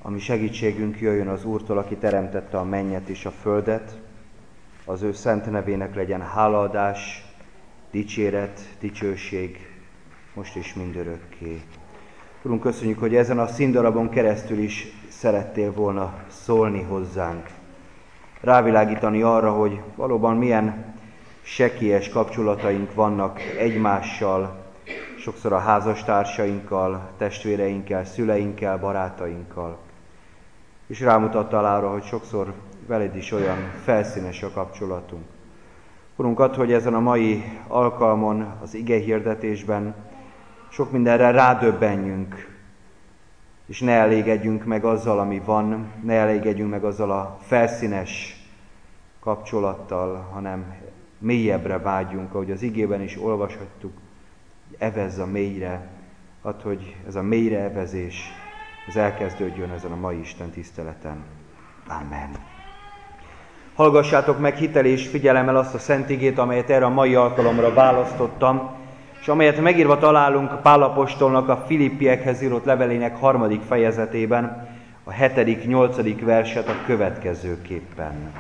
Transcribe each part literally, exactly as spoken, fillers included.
ami segítségünk jöjjön az Úrtól, aki teremtette a mennyet és a földet. Az ő szent nevének legyen hálaadás, dicséret, dicsőség, most is mindörökké. Urunk, köszönjük, hogy ezen a színdarabon keresztül is szerettél volna szólni hozzánk. Rávilágítani arra, hogy valóban milyen sekélyes kapcsolataink vannak egymással, sokszor a házastársainkkal, testvéreinkkel, szüleinkkel, barátainkkal. És rámutattál arra, hogy sokszor veled is olyan felszínes a kapcsolatunk. Urunk, add, hogy ezen a mai alkalmon, az igehirdetésben sok mindenre rádöbbenjünk, és ne elégedjünk meg azzal, ami van, ne elégedjünk meg azzal a felszínes kapcsolattal, hanem mélyebbre vágyjunk, ahogy az igében is olvashattuk, hogy evezz a mélyre, add, hogy ez a mélyre evezés, ez elkezdődjön ezen a mai Isten tiszteleten. Amen. Hallgassátok meg hitel és figyelemmel azt a szent igét, amelyet erre a mai alkalomra választottam, és amelyet megírva találunk Pál apostolnak a Filippiekhez írott levelének harmadik fejezetében, a hetedik, nyolcadik verset a következőképpen.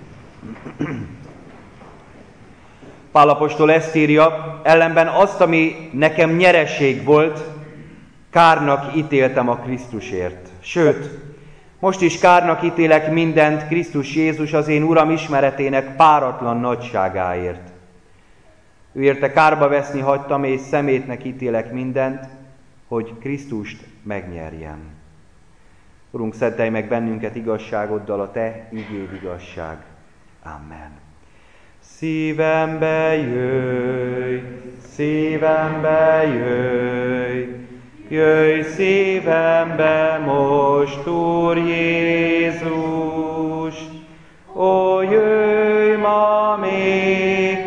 Pál apostol ezt írja, ellenben azt, ami nekem nyereség volt, kárnak ítéltem a Krisztusért. Sőt, most is kárnak ítélek mindent Krisztus Jézus az én Uram ismeretének páratlan nagyságáért. Ő érte kárba veszni hagytam, és szemétnek ítélek mindent, hogy Krisztust megnyerjem. Urunk, szentelj meg bennünket igazságoddal, a Te igéd igazság. Amen. Szívembe jöjj, szívembe jöjj, jöjj szívembe most, Úr Jézus, ó, jöjj ma még,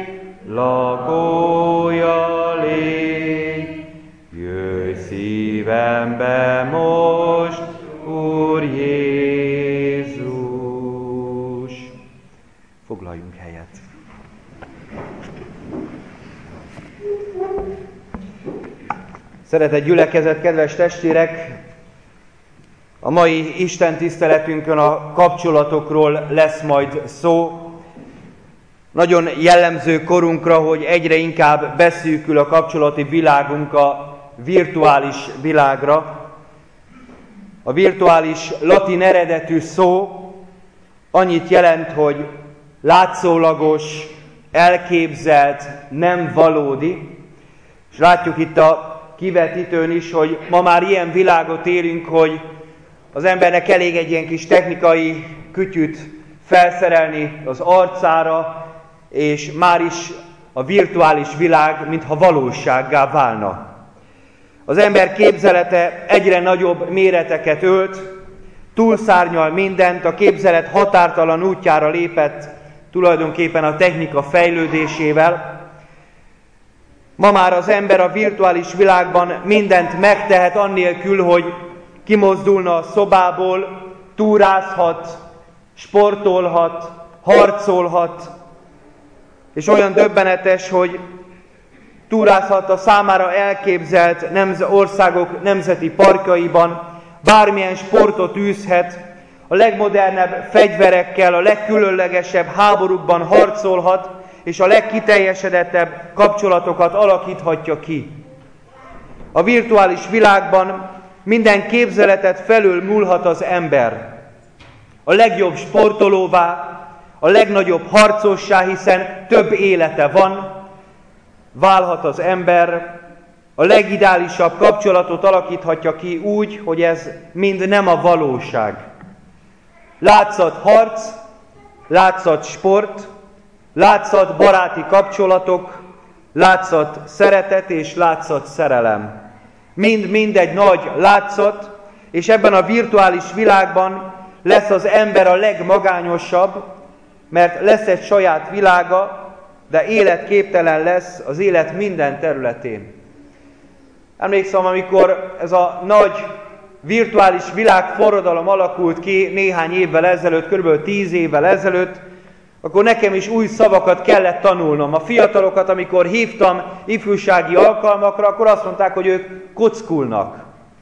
lakója légy, jöjj szívembe most, Úr Jézus. Foglaljunk helyet. Szeretett gyülekezet, kedves testvérek! A mai Isten tiszteletünkön a kapcsolatokról lesz majd szó. Nagyon jellemző korunkra, hogy egyre inkább beszűkül a kapcsolati világunk a virtuális világra. A virtuális latin eredetű szó annyit jelent, hogy látszólagos, elképzelt, nem valódi. És látjuk itt a kivetítőn is, hogy ma már ilyen világot élünk, hogy az embernek elég egy ilyen kis technikai kütyüt felszerelni az arcára, és már is a virtuális világ mintha valósággá válna. Az ember képzelete egyre nagyobb méreteket ölt, túlszárnyal mindent, a képzelet határtalan útjára lépett tulajdonképpen a technika fejlődésével. Ma már az ember a virtuális világban mindent megtehet annélkül, hogy kimozdulna a szobából, túrázhat, sportolhat, harcolhat, és olyan döbbenetes, hogy túrázhat a számára elképzelt nemz- országok nemzeti parkjaiban, bármilyen sportot űzhet, a legmodernebb fegyverekkel, a legkülönlegesebb háborúkban harcolhat, és a legkiteljesedettebb kapcsolatokat alakíthatja ki. A virtuális világban minden képzeletet felül múlhat az ember. A legjobb sportolóvá, a legnagyobb harcossá, hiszen több élete van, válhat az ember, a legideálisabb kapcsolatot alakíthatja ki úgy, hogy ez mind nem a valóság. Látszat harc, látszat sport, látszat baráti kapcsolatok, látszat szeretet és látszat szerelem. Mind-mind egy nagy látszat, és ebben a virtuális világban lesz az ember a legmagányosabb, mert lesz egy saját világa, de életképtelen lesz az élet minden területén. Emlékszem, amikor ez a nagy virtuális világforradalom alakult ki néhány évvel ezelőtt, kb. tíz évvel ezelőtt, akkor nekem is új szavakat kellett tanulnom. A fiatalokat, amikor hívtam ifjúsági alkalmakra, akkor azt mondták, hogy ők kockulnak.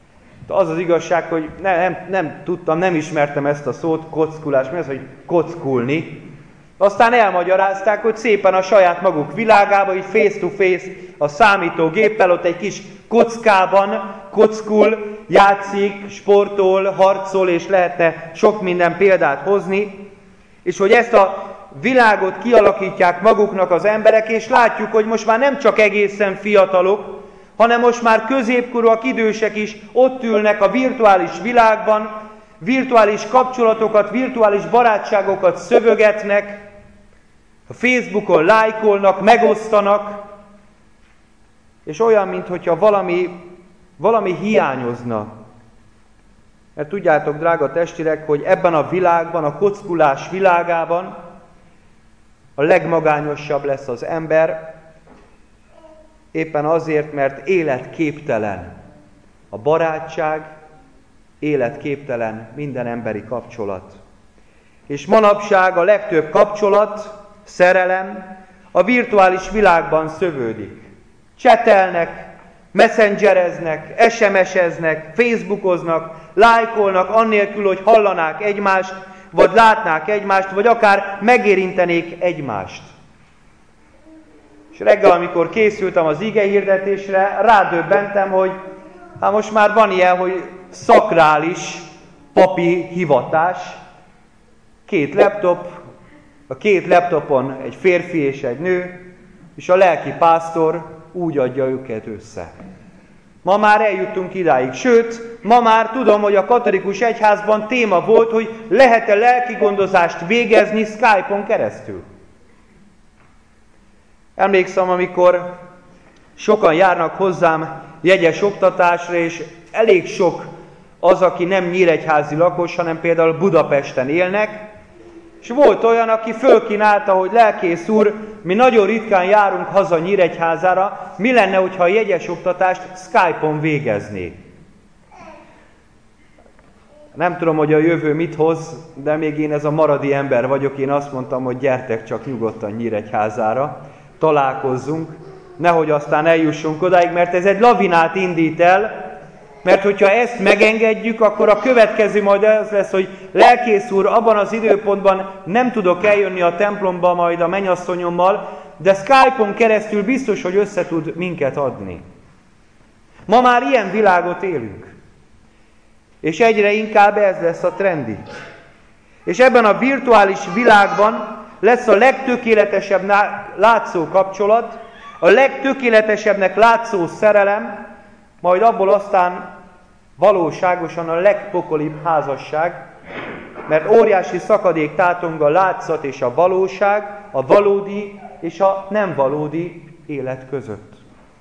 Az az igazság, hogy nem, nem, nem tudtam, nem ismertem ezt a szót, kockulás, mi az, hogy kockulni. Aztán elmagyarázták, hogy szépen a saját maguk világába, így face to face a számítógéppel, ott egy kis kockában kockul, játszik, sportol, harcol, és lehetne sok minden példát hozni. És hogy ezt a világot kialakítják maguknak az emberek, és látjuk, hogy most már nem csak egészen fiatalok, hanem most már középkorúak, idősek is ott ülnek a virtuális világban, virtuális kapcsolatokat, virtuális barátságokat szövögetnek, a Facebookon lájkolnak, megosztanak, és olyan, mintha valami, valami hiányozna. Mert tudjátok, drága testvérek, hogy ebben a világban, a kockulás világában a legmagányosabb lesz az ember, éppen azért, mert életképtelen a barátság, életképtelen minden emberi kapcsolat. És manapság a legtöbb kapcsolat, szerelem a virtuális világban szövődik. Csetelnek, messengereznek, es em es-eznek, facebookoznak, lájkolnak, annélkül, hogy hallanák egymást, vagy látnák egymást, vagy akár megérintenék egymást. És reggel, amikor készültem az igehirdetésre, rádöbbentem, hogy hát most már van ilyen, hogy szakrális papi hivatás, két laptop, a két laptopon egy férfi és egy nő, és a lelki pásztor úgy adja őket össze. Ma már eljuttunk idáig, sőt, ma már tudom, hogy a katolikus egyházban téma volt, hogy lehet-e lelki gondozást végezni Skype-on keresztül. Emlékszem, amikor sokan járnak hozzám jegyes oktatásra, és elég sok az, aki nem nyíregyházi lakos, hanem például Budapesten élnek, és volt olyan, aki fölkínálta, hogy lelkész úr, mi nagyon ritkán járunk haza Nyíregyházára, mi lenne, hogyha a jegyes oktatást Skype-on végeznék? Nem tudom, hogy a jövő mit hoz, de még én ez a maradi ember vagyok, én azt mondtam, hogy gyertek csak nyugodtan Nyíregyházára, találkozzunk, nehogy aztán eljussunk odáig, mert ez egy lavinát indít el, mert hogyha ezt megengedjük, akkor a következő majd az lesz, hogy lelkész úr, abban az időpontban nem tudok eljönni a templomba majd a mennyasszonyommal, de Skype-on keresztül biztos, hogy össze tud minket adni. Ma már ilyen világot élünk. És egyre inkább ez lesz a trendi. És ebben a virtuális világban lesz a legtökéletesebb látszó kapcsolat, a legtökéletesebbnek látszó szerelem, majd abból aztán valóságosan a legpokolibb házasság, mert óriási szakadék tátong a látszat és a valóság, a valódi és a nem valódi élet között.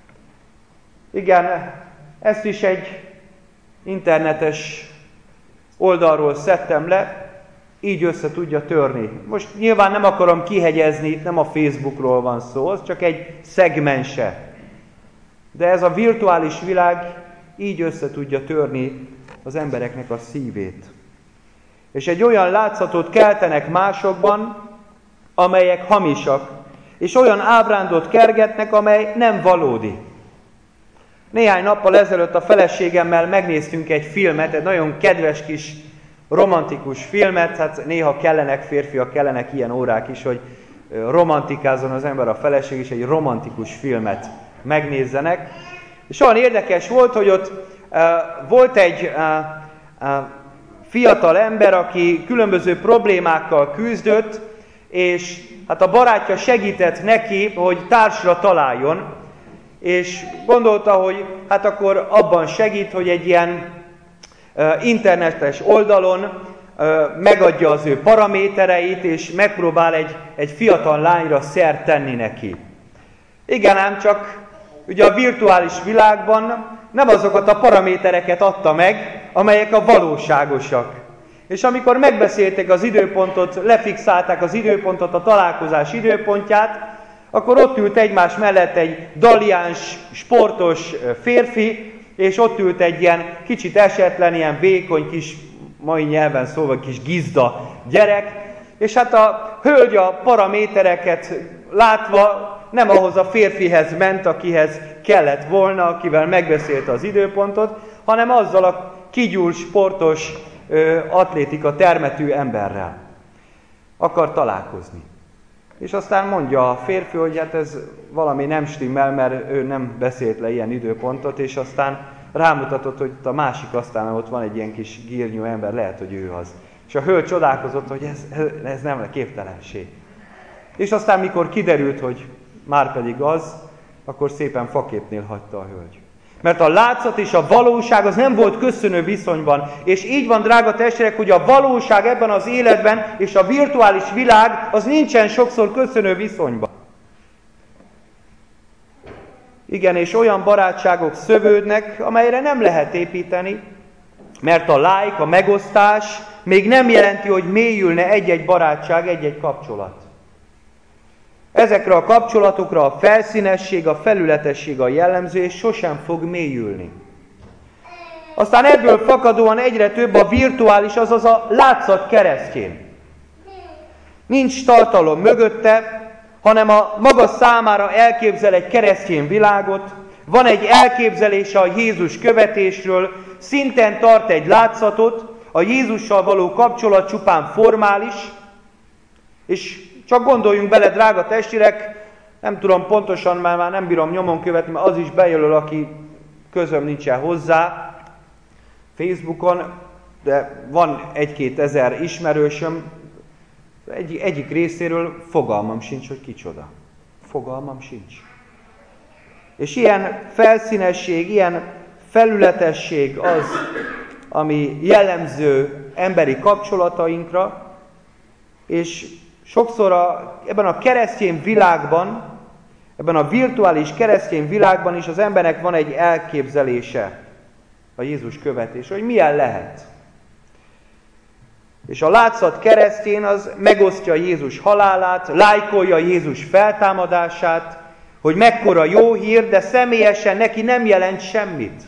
Igen, ezt is egy internetes oldalról szedtem le, így össze tudja törni. Most nyilván nem akarom kihegyezni, nem a Facebookról van szó, az csak egy szegmense. De ez a virtuális világ így össze tudja törni az embereknek a szívét. És egy olyan látszatot keltenek másokban, amelyek hamisak, és olyan ábrándot kergetnek, amely nem valódi. Néhány nappal ezelőtt a feleségemmel megnéztünk egy filmet, egy nagyon kedves kis romantikus filmet, hát néha kellenek férfiak, kellenek ilyen órák is, hogy romantikázzon az ember, a feleség is egy romantikus filmet megnézzenek. És olyan érdekes volt, hogy ott uh, volt egy uh, uh, fiatal ember, aki különböző problémákkal küzdött, és hát a barátja segített neki, hogy társra találjon, és gondolta, hogy hát akkor abban segít, hogy egy ilyen uh, internetes oldalon uh, megadja az ő paramétereit, és megpróbál egy, egy fiatal lányra szert tenni neki. Igen, ám csak ugye a virtuális világban nem azokat a paramétereket adta meg, amelyek a valóságosak. És amikor megbeszélték az időpontot, lefixálták az időpontot, a találkozás időpontját, akkor ott ült egymás mellett egy daliáns, sportos férfi, és ott ült egy ilyen kicsit esetlen, ilyen vékony kis, mai nyelven szóval kis gizda gyerek, és hát a hölgy a paramétereket látva nem ahhoz a férfihez ment, akihez kellett volna, akivel megbeszélte az időpontot, hanem azzal a kigyúlt, sportos, atlétika termetű emberrel. Akar találkozni. És aztán mondja a férfi, hogy hát ez valami nem stimmel, mert ő nem beszélt le ilyen időpontot, és aztán rámutatott, hogy a másik asztalnál ott van egy ilyen kis gírnyú ember, lehet, hogy ő az. És a hölgy csodálkozott, hogy ez, ez nem képtelenség. És aztán, mikor kiderült, hogy már pedig az, akkor szépen faképnél hagyta a hölgy. Mert a látszat és a valóság az nem volt köszönő viszonyban. És így van, drága testvérek, hogy a valóság ebben az életben és a virtuális világ az nincsen sokszor köszönő viszonyban. Igen, és olyan barátságok szövődnek, amelyre nem lehet építeni, mert a like, a megosztás még nem jelenti, hogy mélyülne egy-egy barátság, egy-egy kapcsolat. Ezekre a kapcsolatokra a felszínesség, a felületesség a jellemző, és sosem fog mélyülni. Aztán ebből fakadóan egyre több a virtuális, azaz a látszat keresztjén. Nincs tartalom mögötte, hanem a maga számára elképzel egy keresztény világot, van egy elképzelése a Jézus követésről, szinten tart egy látszatot, a Jézussal való kapcsolat csupán formális, és csak gondoljunk bele, drága testvérek, nem tudom pontosan, már, már nem bírom nyomon követni, mert az is bejelöl, aki közöm nincsen hozzá Facebookon, de van egy-két ezer ismerősöm, egy, egyik részéről fogalmam sincs, hogy kicsoda. Fogalmam sincs. És ilyen felszínesség, ilyen felületesség az, ami jellemző emberi kapcsolatainkra, és sokszor a, ebben a keresztény világban, ebben a virtuális keresztény világban is az embernek van egy elképzelése a Jézus követése, hogy milyen lehet. És a látszat keresztjén az megosztja Jézus halálát, lájkolja Jézus feltámadását, hogy mekkora jó hír, de személyesen neki nem jelent semmit.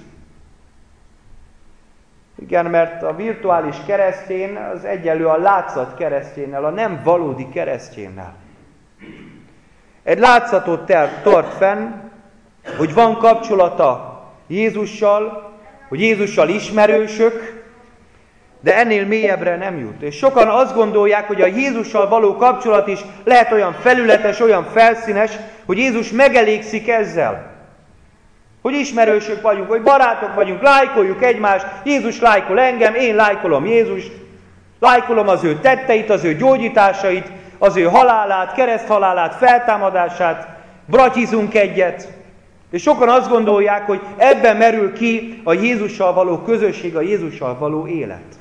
Igen, mert a virtuális keresztény az egyenlő a látszat keresztjénnel, a nem valódi keresztjénnel. Egy látszatot tart fenn, hogy van kapcsolata Jézussal, hogy Jézussal ismerősök, de ennél mélyebbre nem jut. És sokan azt gondolják, hogy a Jézussal való kapcsolat is lehet olyan felületes, olyan felszínes, hogy Jézus megelégszik ezzel. Hogy ismerősök vagyunk, hogy barátok vagyunk, lájkoljuk egymást, Jézus lájkol engem, én lájkolom Jézust, lájkolom az ő tetteit, az ő gyógyításait, az ő halálát, kereszthalálát, feltámadását, bratyizunk egyet. És sokan azt gondolják, hogy ebben merül ki a Jézussal való közösség, a Jézussal való élet.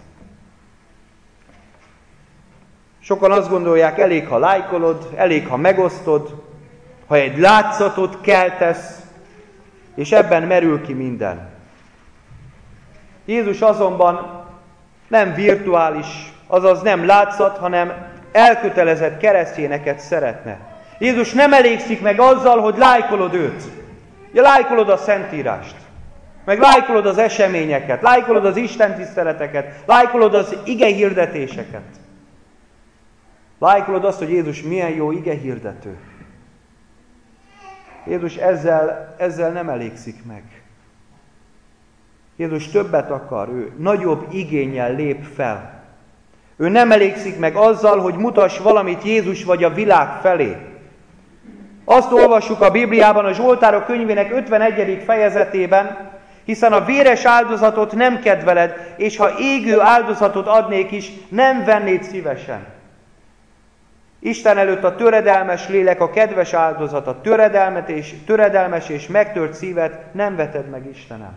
Sokan azt gondolják, elég, ha lájkolod, elég, ha megosztod, ha egy látszatot keltesz, és ebben merül ki minden. Jézus azonban nem virtuális, azaz nem látszat, hanem elkötelezett keresztényeket szeretne. Jézus nem elégszik meg azzal, hogy lájkolod őt. Ja, lájkolod a Szentírást, meg lájkolod az eseményeket, lájkolod az istentiszteleteket, lájkolod az igehirdetéseket. Lájkolod azt, hogy Jézus milyen jó igehirdető. Jézus ezzel, ezzel nem elégszik meg. Jézus többet akar, ő nagyobb igénnyel lép fel. Ő nem elégszik meg azzal, hogy mutass valamit Jézus vagy a világ felé. Azt olvassuk a Bibliában, a Zsoltárok könyvének ötvenegyedik fejezetében, hiszen a véres áldozatot nem kedveled, és ha égő áldozatot adnék is, nem vennéd szívesen. Isten előtt a töredelmes lélek, a kedves áldozat, a töredelmet és, töredelmes és megtört szívet nem veted meg Istenem.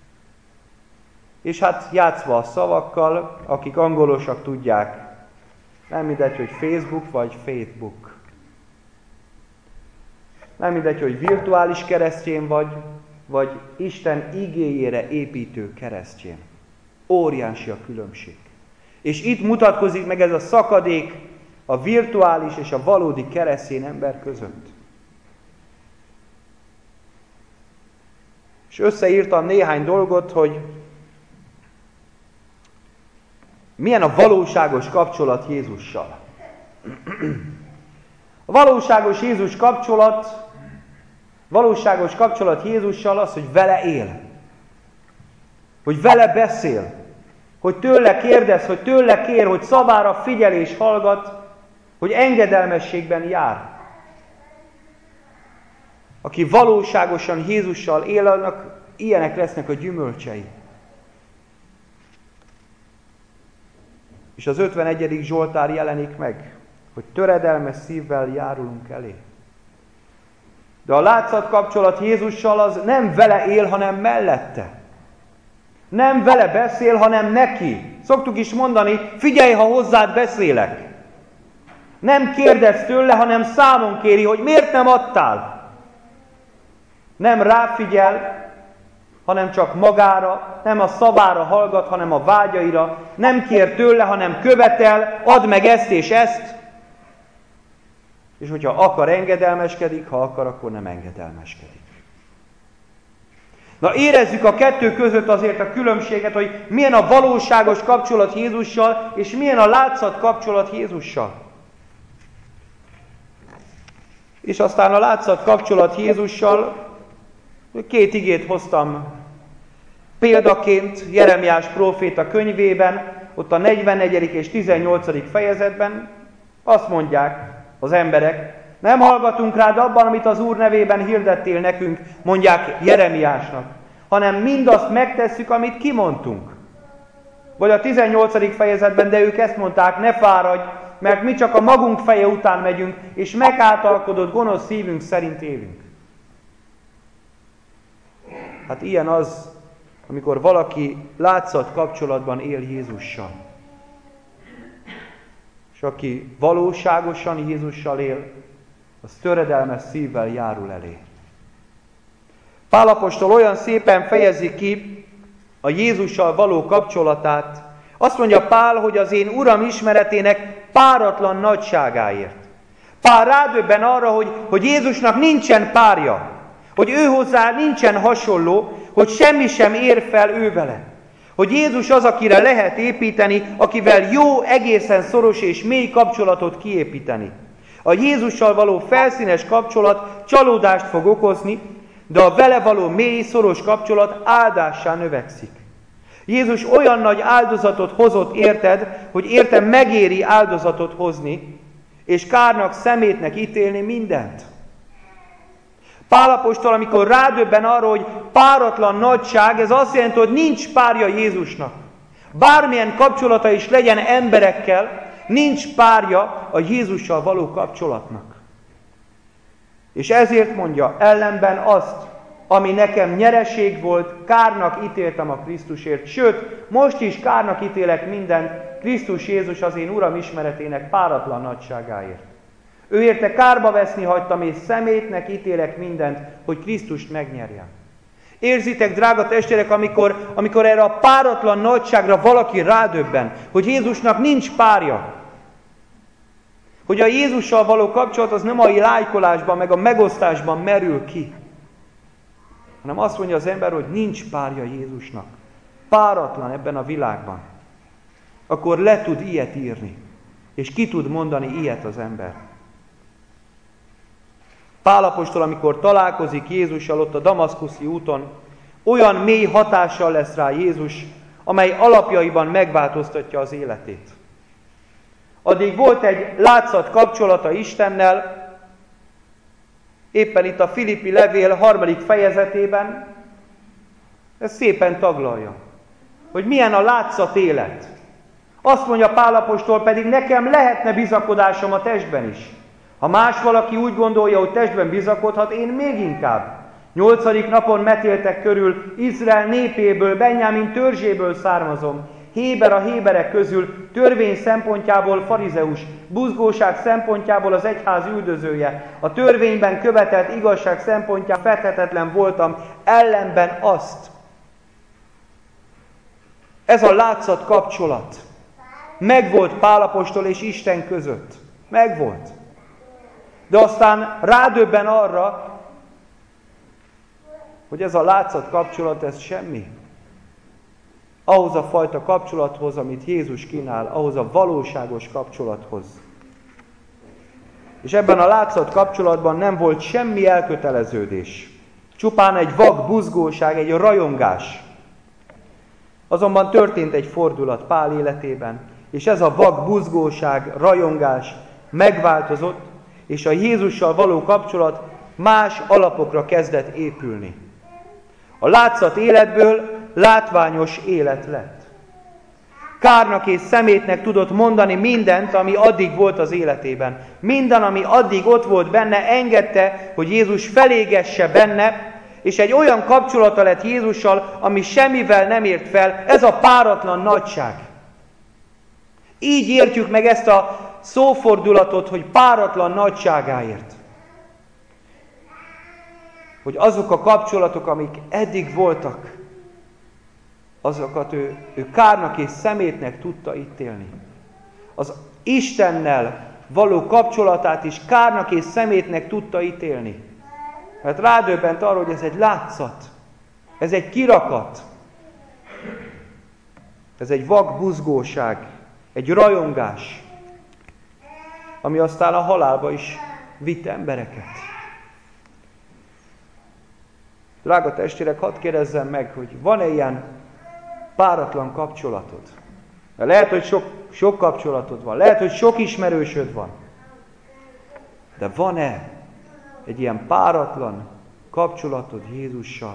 És hát játszva a szavakkal, akik angolosak tudják, nem mindegy, hogy Facebook vagy Facebook. Nem mindegy, hogy virtuális keresztény vagy, vagy Isten igéjére építő keresztény. Óriási a különbség. És itt mutatkozik meg ez a szakadék a virtuális és a valódi keresztény ember között. És összeírtam néhány dolgot, hogy milyen a valóságos kapcsolat Jézussal. A valóságos Jézus kapcsolat, valóságos kapcsolat Jézussal az, hogy vele él. Hogy vele beszél. hogy tőle kérdez, hogy tőle kér, hogy szavára figyel és hallgat, hogy engedelmességben jár. Aki valóságosan Jézussal él, annak ilyenek lesznek a gyümölcsei. És az ötvenegyedik Zsoltár jelenik meg, hogy töredelmes szívvel járulunk elé. De a látszat kapcsolat Jézussal az nem vele él, hanem mellette. Nem vele beszél, hanem neki. Szoktuk is mondani, figyelj, ha hozzád beszélek. Nem kérdez tőle, hanem számon kéri, hogy miért nem adtál. Nem ráfigyel, hanem csak magára, nem a szavára hallgat, hanem a vágyaira. Nem kér tőle, hanem követel, add meg ezt és ezt. És hogyha akar, engedelmeskedik, ha akar, akkor nem engedelmeskedik. Na érezzük a kettő között azért a különbséget, hogy milyen a valóságos kapcsolat Jézussal, és milyen a látszat kapcsolat Jézussal. És aztán a látszat kapcsolat Jézussal, két igét hoztam példaként Jeremiás próféta könyvében, ott a negyvennegyedik és tizennyolcadik fejezetben azt mondják az emberek, nem hallgatunk rád abban, amit az Úr nevében hirdettél nekünk, mondják Jeremiásnak, hanem mindazt megtesszük, amit kimondtunk. Vagy a tizennyolcadik fejezetben, de ők ezt mondták, ne fáradj, mert mi csak a magunk feje után megyünk, és megáltalkodott gonosz szívünk szerint élünk. Hát ilyen az, amikor valaki látszat kapcsolatban él Jézussal. És aki valóságosan Jézussal él, az töredelmes szívvel járul elé. Pál apostol olyan szépen fejezi ki a Jézussal való kapcsolatát. Azt mondja Pál, hogy az én Uram ismeretének páratlan nagyságáért. Pál rádöbben arra, hogy, hogy Jézusnak nincsen párja, hogy ő hozzá nincsen hasonló, hogy semmi sem ér fel ő vele. Hogy Jézus az, akire lehet építeni, akivel jó, egészen szoros és mély kapcsolatot kiépíteni. A Jézussal való felszínes kapcsolat csalódást fog okozni, de a vele való mély, szoros kapcsolat áldássá növekszik. Jézus olyan nagy áldozatot hozott érted, hogy érte megéri áldozatot hozni, és kárnak, szemétnek ítélni mindent. Pál apostol, amikor rádöbben arra, hogy páratlan nagyság, ez azt jelenti, hogy nincs párja Jézusnak. Bármilyen kapcsolata is legyen emberekkel, nincs párja a Jézussal való kapcsolatnak. És ezért mondja, ellenben azt, ami nekem nyereség volt, kárnak ítéltem a Krisztusért. Sőt, most is kárnak ítélek mindent, Krisztus Jézus az én Uram ismeretének páratlan nagyságáért. Ő érte kárba veszni hagytam, és szemétnek ítélek mindent, hogy Krisztust megnyerjem. Érzitek, drága testvérek, amikor, amikor erre a páratlan nagyságra valaki rádöbben, hogy Jézusnak nincs párja. Hogy a Jézussal való kapcsolat az nem a lájkolásban, meg a megosztásban merül ki, hanem azt mondja az ember, hogy nincs párja Jézusnak. Páratlan ebben a világban. Akkor le tud ilyet írni, és ki tud mondani ilyet az ember. Pál apostol, amikor találkozik Jézussal ott a damaszkuszi úton, olyan mély hatással lesz rá Jézus, amely alapjaiban megváltoztatja az életét. Addig volt egy látszat kapcsolata Istennel, éppen itt a Filippi levél harmadik fejezetében, ez szépen taglalja, hogy milyen a látszat élet. Azt mondja Pál apostol, pedig nekem lehetne bizakodásom a testben is. Ha más valaki úgy gondolja, hogy testben bizakodhat, én még inkább. Nyolcadik napon metéltek körül, Izrael népéből, Benjámin törzséből származom. Héber a héberek közül, törvény szempontjából farizeus, buzgóság szempontjából az egyház üldözője. A törvényben követett igazság szempontjából fethetetlen voltam, ellenben azt. Ez a látszat kapcsolat. Megvolt Pál apostol és Isten között. Megvolt. De aztán rádöbben arra, hogy ez a látszat kapcsolat, ez semmi. Ahhoz a fajta kapcsolathoz, amit Jézus kínál, ahhoz a valóságos kapcsolathoz. És ebben a látszat kapcsolatban nem volt semmi elköteleződés. Csupán egy vak buzgóság, egy rajongás. Azonban történt egy fordulat Pál életében, és ez a vak buzgóság, rajongás megváltozott, és a Jézussal való kapcsolat más alapokra kezdett épülni. A látszat életből látványos élet lett. Kárnak és szemétnek tudott mondani mindent, ami addig volt az életében. Minden, ami addig ott volt benne, engedte, hogy Jézus felégesse benne, és egy olyan kapcsolata lett Jézussal, ami semmivel nem ért fel. Ez a páratlan nagyság. Így értjük meg ezt a szófordulatot, hogy páratlan nagyságáért. Hogy azok a kapcsolatok, amik eddig voltak, azokat ő, ő kárnak és szemétnek tudta ítélni. Az Istennel való kapcsolatát is kárnak és szemétnek tudta ítélni. Mert rádöbbent arra, hogy ez egy látszat, ez egy kirakat, ez egy vak buzgóság, egy rajongás, ami aztán a halálba is vitt embereket. Drága testvérek, hadd kérdezzem meg, hogy van-e ilyen páratlan kapcsolatod? Lehet, hogy sok, sok kapcsolatod van, lehet, hogy sok ismerősöd van, de van-e egy ilyen páratlan kapcsolatod Jézussal?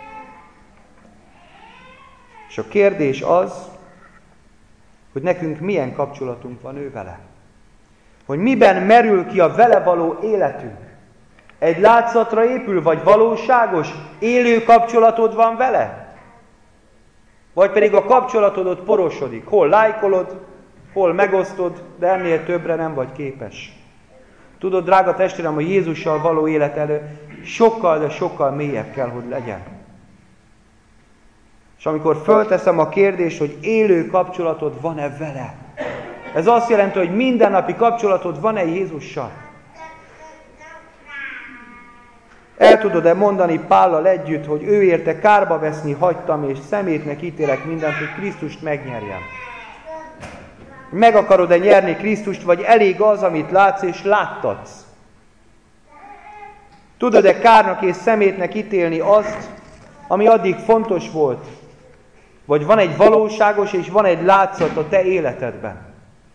És a kérdés az, hogy nekünk milyen kapcsolatunk van ő vele. Hogy miben merül ki a vele való életünk. Egy látszatra épül, vagy valóságos, élő kapcsolatod van vele? Vagy pedig a kapcsolatod ott porosodik. Hol lájkolod, hol megosztod, de ennél többre nem vagy képes. Tudod, drága testvérem, a Jézussal való élet elő sokkal, de sokkal mélyebb kell, hogy legyen. És amikor fölteszem a kérdést, hogy élő kapcsolatod van-e vele, ez azt jelenti, hogy mindennapi kapcsolatod van-e Jézussal? El tudod-e mondani Pállal együtt, hogy ő érte kárba veszni hagytam, és szemétnek ítélek mindent, hogy Krisztust megnyerjem? Meg akarod-e nyerni Krisztust, vagy elég az, amit látsz és láttatsz? Tudod-e kárnak és szemétnek ítélni azt, ami addig fontos volt? Vagy van egy valóságos és van egy látszat a te életedben?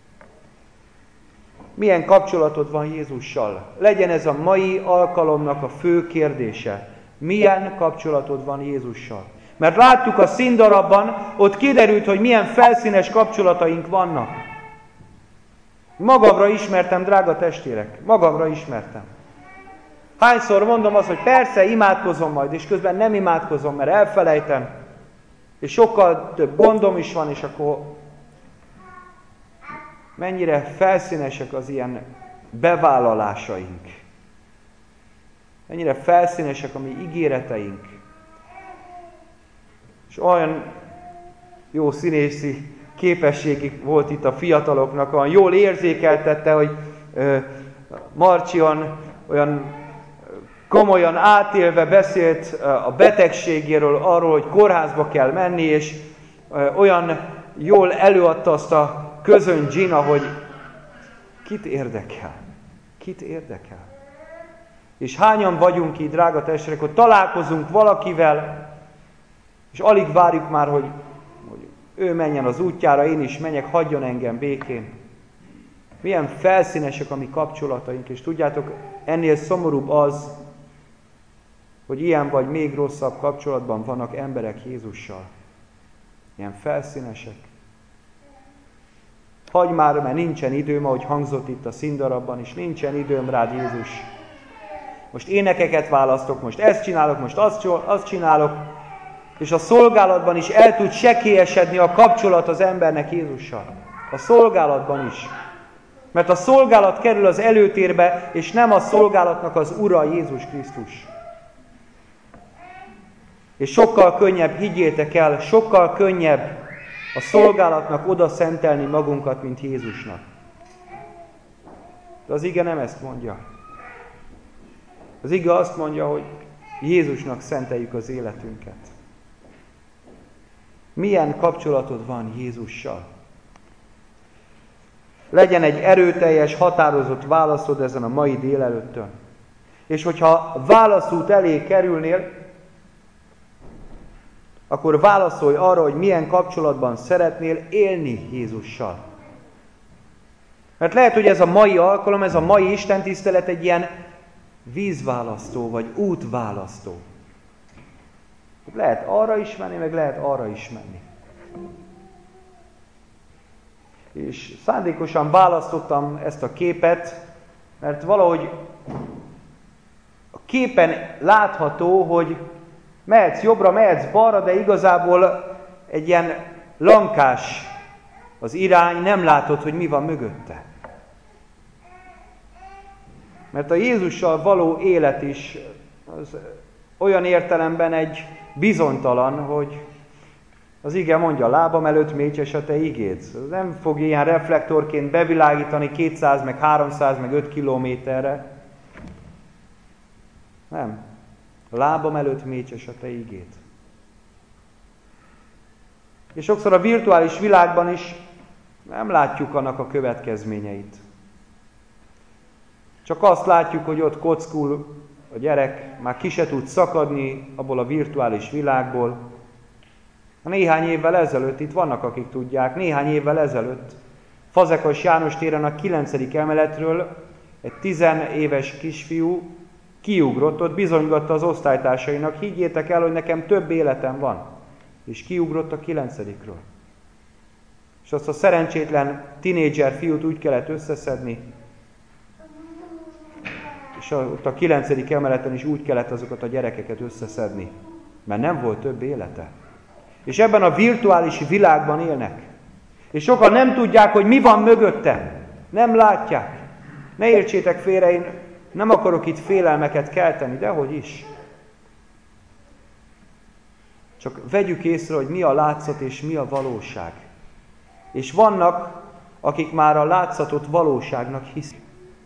Milyen kapcsolatod van Jézussal? Legyen ez a mai alkalomnak a fő kérdése. Milyen kapcsolatod van Jézussal? Mert láttuk a színdarabban, ott kiderült, hogy milyen felszínes kapcsolataink vannak. Magamra ismertem, drága testvérek, magamra ismertem. Hányszor mondom azt, hogy persze imádkozom majd, és közben nem imádkozom, mert elfelejtem, és sokkal több gondom is van, és akkor mennyire felszínesek az ilyen bevállalásaink. Mennyire felszínesek a mi ígéreteink. És olyan jó színészi képességük volt itt a fiataloknak, olyan jól érzékeltette, hogy ö, Marcsi olyan, olyan komolyan átélve beszélt a betegségéről, arról, hogy kórházba kell menni, és ö, olyan jól előadta azt a közöny Gina, hogy kit érdekel? Kit érdekel? És hányan vagyunk így, drága testvérek, hogy találkozunk valakivel, és alig várjuk már, hogy, hogy ő menjen az útjára, én is menjek, hagyjon engem békén. Milyen felszínesek a mi kapcsolataink, és tudjátok, ennél szomorúbb az, hogy ilyen vagy még rosszabb kapcsolatban vannak emberek Jézussal. Ilyen felszínesek. Hagyj már, mert nincsen időm, ahogy hangzott itt a színdarabban, és nincsen időm rád, Jézus. Most énekeket választok, most ezt csinálok, most azt, azt csinálok, és a szolgálatban is el tud sekélyesedni a kapcsolat az embernek Jézussal. A szolgálatban is. Mert a szolgálat kerül az előtérbe, és nem a szolgálatnak az Ura Jézus Krisztus. És sokkal könnyebb, higgyétek el, sokkal könnyebb a szolgálatnak oda szentelni magunkat, mint Jézusnak. De az ige nem ezt mondja. Az ige azt mondja, hogy Jézusnak szenteljük az életünket. Milyen kapcsolatod van Jézussal? Legyen egy erőteljes, határozott válaszod ezen a mai délelőttön. És hogyha válaszút elé kerülnél, akkor válaszolj arra, hogy milyen kapcsolatban szeretnél élni Jézussal. Mert lehet, hogy ez a mai alkalom, ez a mai istentisztelet egy ilyen vízválasztó, vagy útválasztó. Lehet arra is menni, meg lehet arra is menni. És szándékosan választottam ezt a képet, mert valahogy a képen látható, hogy mehetsz jobbra, mehetsz balra, de igazából egy ilyen lankás az irány, nem látod, hogy mi van mögötte. Mert a Jézussal való élet is az olyan értelemben egy bizonytalan, hogy az ige mondja, lábam előtt mécses a te igéd. Nem fog ilyen reflektorként bevilágítani kétszáz, meg háromszáz, meg öt kilométerre. Nem. Lábam előtt mécses a te igéd. És sokszor a virtuális világban is nem látjuk annak a következményeit. Csak azt látjuk, hogy ott kockul a gyerek, már ki se tud szakadni abból a virtuális világból. Néhány évvel ezelőtt, itt vannak, akik tudják, néhány évvel ezelőtt Fazekas János téren a kilencedik emeletről egy tizenéves kisfiú kiugrott, ott bizonygatta az osztálytársainak, higgyétek el, hogy nekem több életem van. És kiugrott a kilencedikről. És azt a szerencsétlen tinédzser fiút úgy kellett összeszedni, és ott a kilencedik emeleten is úgy kellett azokat a gyerekeket összeszedni, mert nem volt több élete. És ebben a virtuális világban élnek. És sokan nem tudják, hogy mi van mögötte. Nem látják. Ne értsétek félre, én nem akarok itt félelmeket kelteni, dehogy is. Csak vegyük észre, hogy mi a látszat és mi a valóság. És vannak, akik már a látszatot valóságnak hiszik.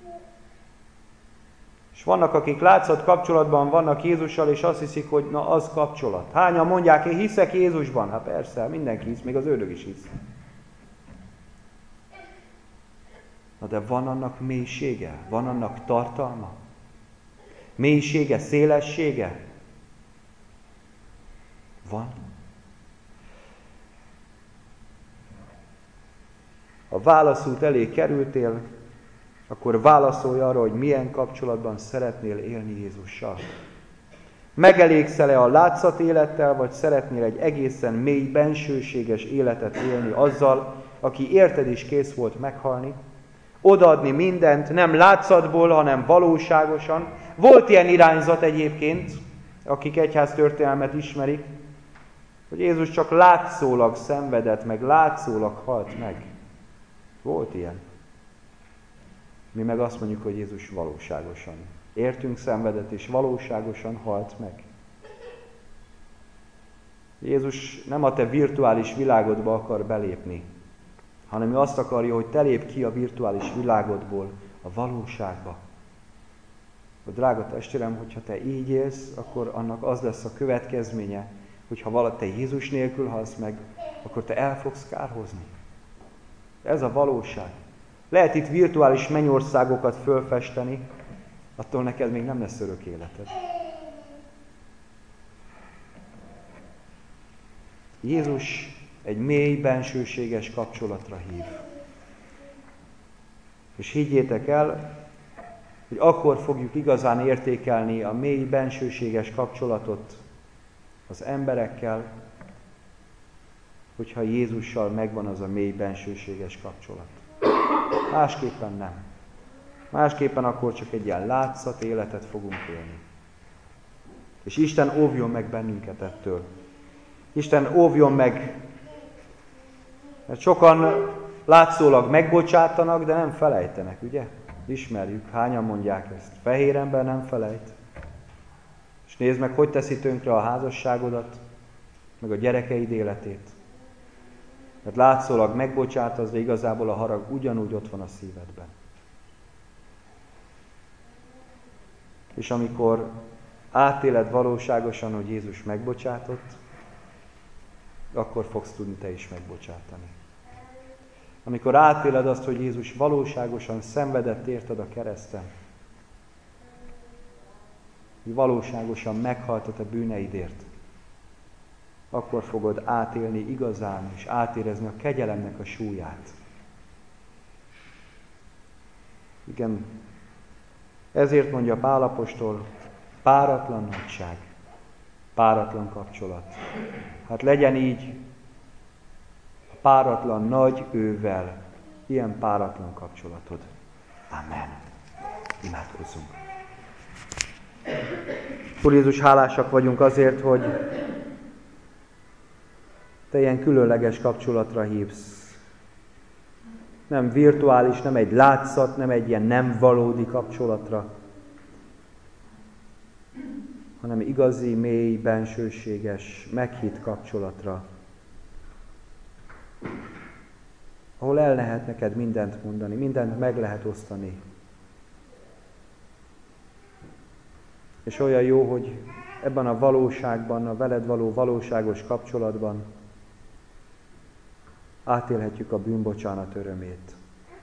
És vannak, akik látszat kapcsolatban vannak Jézussal, és azt hiszik, hogy na az kapcsolat. Hányan mondják, én hiszek Jézusban? Hát persze, mindenki hisz, még az ördög is hisz. Na de van annak mélysége? Van annak tartalma? Mélysége, szélessége? Van. Ha válaszút elé kerültél, akkor válaszolj arra, hogy milyen kapcsolatban szeretnél élni Jézussal. Megelégszel-e a látszat élettel, vagy szeretnél egy egészen mély, bensőséges életet élni azzal, aki érted is kész volt meghalni? Odaadni mindent, nem látszatból, hanem valóságosan. Volt ilyen irányzat egyébként, akik egyháztörténelmet ismerik, hogy Jézus csak látszólag szenvedett, meg látszólag halt meg. Volt ilyen. Mi meg azt mondjuk, hogy Jézus valóságosan értünk szenvedett, és valóságosan halt meg. Jézus nem a te virtuális világodba akar belépni, hanem ő azt akarja, hogy te lépj ki a virtuális világodból a valóságba. A drága testvérem, hogyha te így élsz, akkor annak az lesz a következménye, hogyha valaki te Jézus nélkül halsz meg, akkor te el fogsz kárhozni. Ez a valóság. Lehet itt virtuális mennyországokat fölfesteni, attól neked még nem lesz örök életed. Jézus egy mély, bensőséges kapcsolatra hív. És higgyétek el, hogy akkor fogjuk igazán értékelni a mély, bensőséges kapcsolatot az emberekkel, hogyha Jézussal megvan az a mély, bensőséges kapcsolat. Másképpen nem. Másképpen akkor csak egy ilyen látszat életet fogunk élni. És Isten óvjon meg bennünket ettől. Isten óvjon meg, mert sokan látszólag megbocsátanak, de nem felejtenek, ugye? Ismerjük, hányan mondják ezt. Fehér ember nem felejt. És nézd meg, hogy teszi tönkre a házasságodat, meg a gyerekeid életét. Mert látszólag megbocsátasz, de igazából a harag ugyanúgy ott van a szívedben. És amikor átéled valóságosan, hogy Jézus megbocsátott, akkor fogsz tudni te is megbocsátani. Amikor átéled azt, hogy Jézus valóságosan szenvedett érted a kereszten, hogy valóságosan meghalt a te bűneidért, akkor fogod átélni igazán, és átérezni a kegyelemnek a súlyát. Igen, ezért mondja Pál apostol, páratlan nagyság, páratlan kapcsolat. Hát legyen így a páratlan nagy ővel, ilyen páratlan kapcsolatod. Amen. Imádkozzunk. Úr Jézus, hálásak vagyunk azért, hogy Te ilyen különleges kapcsolatra hívsz. Nem virtuális, nem egy látszat, nem egy ilyen nem valódi kapcsolatra, hanem igazi, mély, bensőséges, meghitt kapcsolatra, ahol el lehet neked mindent mondani, mindent meg lehet osztani. És olyan jó, hogy ebben a valóságban, a veled való valóságos kapcsolatban átélhetjük a bűnbocsánat örömét.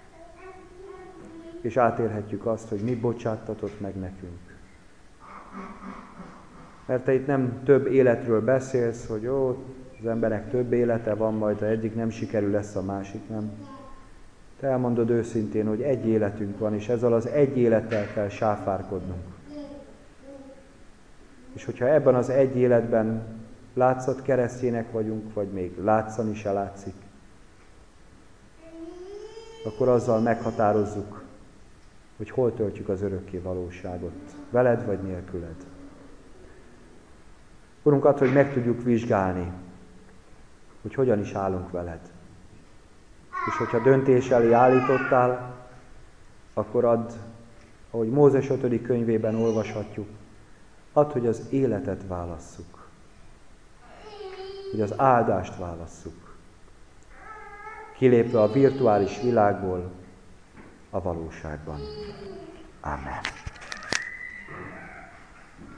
És átélhetjük azt, hogy mit bocsáttatott meg nekünk. Mert te itt nem több életről beszélsz, hogy ó, az emberek több élete van, majd ha eddig nem sikerül, lesz a másik, nem. Te elmondod őszintén, hogy egy életünk van, és ezzel az egy élettel kell sáfárkodnunk. És hogyha ebben az egy életben látszat keresztjének vagyunk, vagy még látszani se látszik, akkor azzal meghatározzuk, hogy hol töltjük az örökké valóságot, veled vagy nélküled. Urunk, add, hogy meg tudjuk vizsgálni, hogy hogyan is állunk veled. És hogyha döntés elé állítottál, akkor add, ahogy Mózes ötödik könyvében olvashatjuk, add, hogy az életet válasszuk, hogy az áldást válasszuk, kilépve a virtuális világból a valóságban. Amen.